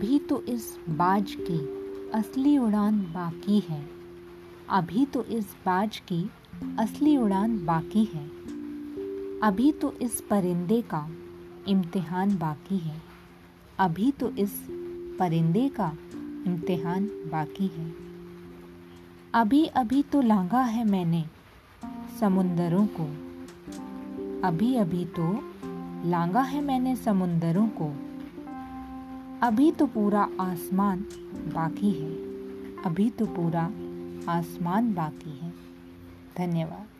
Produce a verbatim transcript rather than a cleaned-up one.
अभी तो इस बाज की असली उड़ान बाकी है। अभी तो इस बाज की असली उड़ान बाकी है। अभी तो इस परिंदे का इम्तिहान बाकी है। अभी तो इस परिंदे का इम्तिहान बाकी है। अभी अभी तो लांघा है मैंने समुंदरों को। अभी अभी तो लांघा है मैंने समुंदरों को। अभी तो पूरा आसमान बाकी है। अभी तो पूरा आसमान बाकी है। धन्यवाद।